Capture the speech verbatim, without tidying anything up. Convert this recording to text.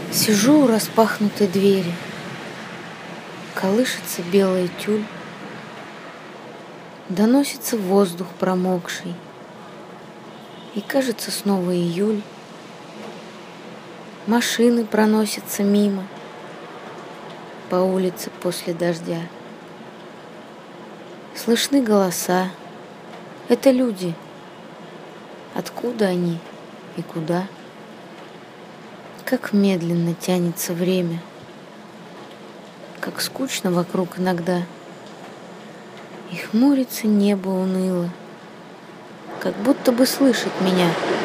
Сижу у распахнутой двери, колышется белый тюль, доносится воздух промокший, и кажется снова июль. Машины проносятся мимо по улице после дождя. Слышны голоса. Это люди. Откуда они и куда? Как медленно тянется время, как скучно вокруг иногда, и хмурится небо уныло, как будто бы слышит меня.